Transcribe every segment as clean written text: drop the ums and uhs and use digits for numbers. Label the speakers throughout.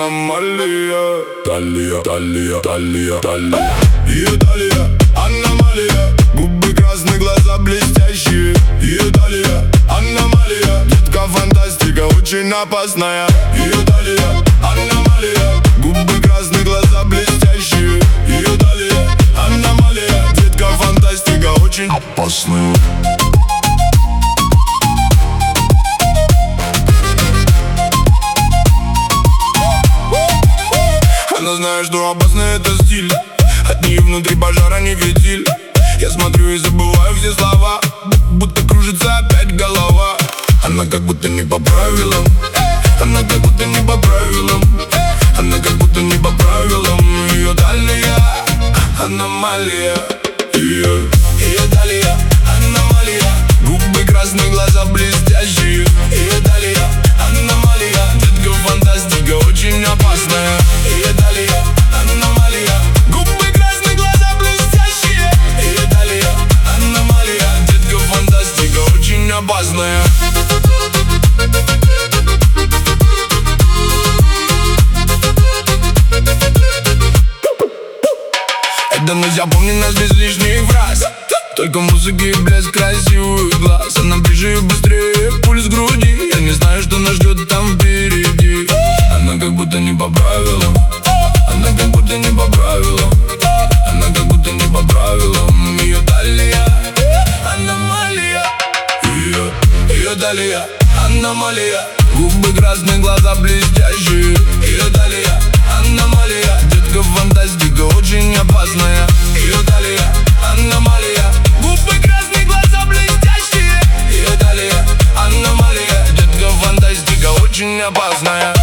Speaker 1: аномалия. Талия, талия, талия, талия. Ее талия, аномалия. Губы красные, глаза блестящие. Ее талия, аномалия. Детка фантастика, очень опасная. Ее талия, аномалия. Губы красные, глаза блестящие. Ее талия, аномалия. Детка фантастика, очень опасная. Она знает, что опасный это стиль. От нее внутри пожара не фитиль. Я смотрю и забываю все слова, будто кружится опять голова. Она как будто не по правилам. Она как будто не по правилам. Она как будто не по правилам. Ее талия, аномалия. Ее талия, аномалия. Губы красные, глаза блестящие. Ее талия, аномалия. Детка фантастика, очень опасная. Ее талия, аномалия. Губы красные, глаза блестящие. Ее талия, аномалия. Детка фантастика, очень опасная. Это нельзя помнить нас без лишних фраз. Только музыки и блеск красивых глаз. Она ближе и быстрее, пульс в груди. Я не знаю, что нас ждет там впереди. Она как будто не по правилам. Она как будто не по правилам. Она как будто не по правилам. Ее талия, аномалия. Ее талия, аномалия. Губы красные, глаза блестящие. Ее талия, аномалия. Детка фантастика, очень опасная. Ее талия, аномалия. Губы красные, глаза блестящие. Ее талия, аномалия. Детка фантастика, очень опасная.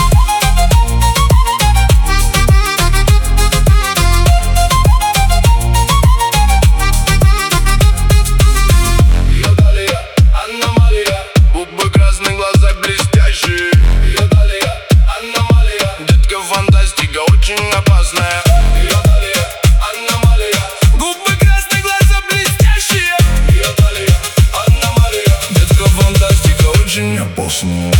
Speaker 1: Ее талия, аномалия. Губы красные, глаза блестящие. Ее талия, аномалия. Детка фантастика, очень опасная. Ее талия, аномалия. Губы красные, глаза блестящие. Ее талия, аномалия. Детка фантастика, очень опасная.